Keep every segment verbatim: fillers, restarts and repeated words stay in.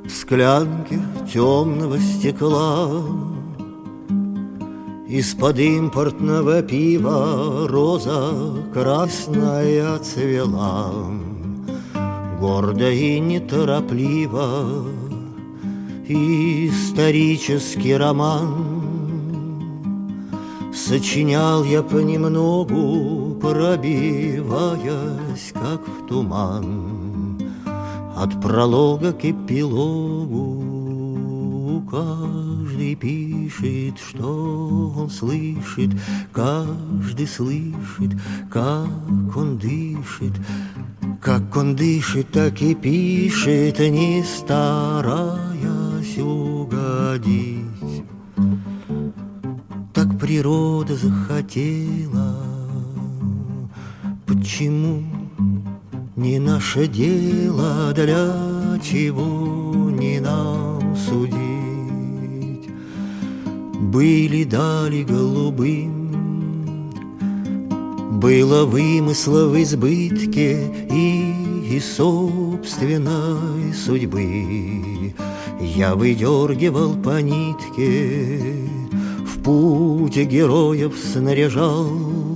В склянке темного стекла из-под импортного пива роза красная цвела. Гордо и неторопливо исторический роман сочинял я понемногу, пробиваясь, как в туман. От пролога к эпилогу каждый пишет, что он слышит, каждый слышит, как он дышит. Как он дышит, так и пишет, не стараясь угодить. Так природа захотела, почему не наше дело, для чего не нам судить? Были дали голубым, было вымысла в избытке и, и собственной судьбы. Я выдергивал по нитке, в путь героев снаряжал,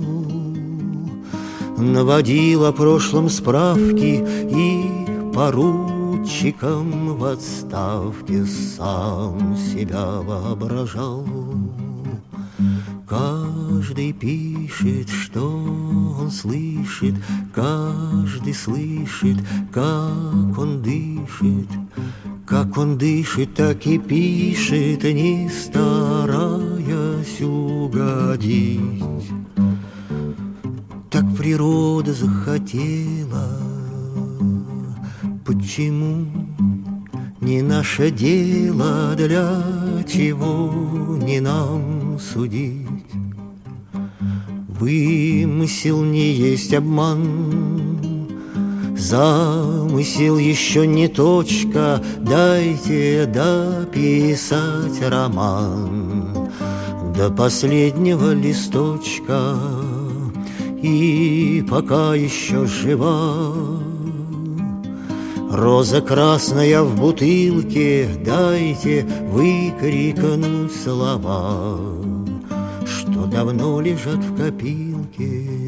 наводил о прошлом справки и поручиком в отставке сам себя воображал. Каждый пишет, что он слышит, каждый слышит, как он дышит. Как он дышит, так и пишет, не стараясь угодить. Так природа захотела, почему не наше дело, для чего не нам судить? Вымысел не есть обман, замысел еще не точка, дайте дописать роман до последнего листочка, и пока еще жива роза красная в бутылке, дайте выкрикнуть слова, что давно лежат в копилке.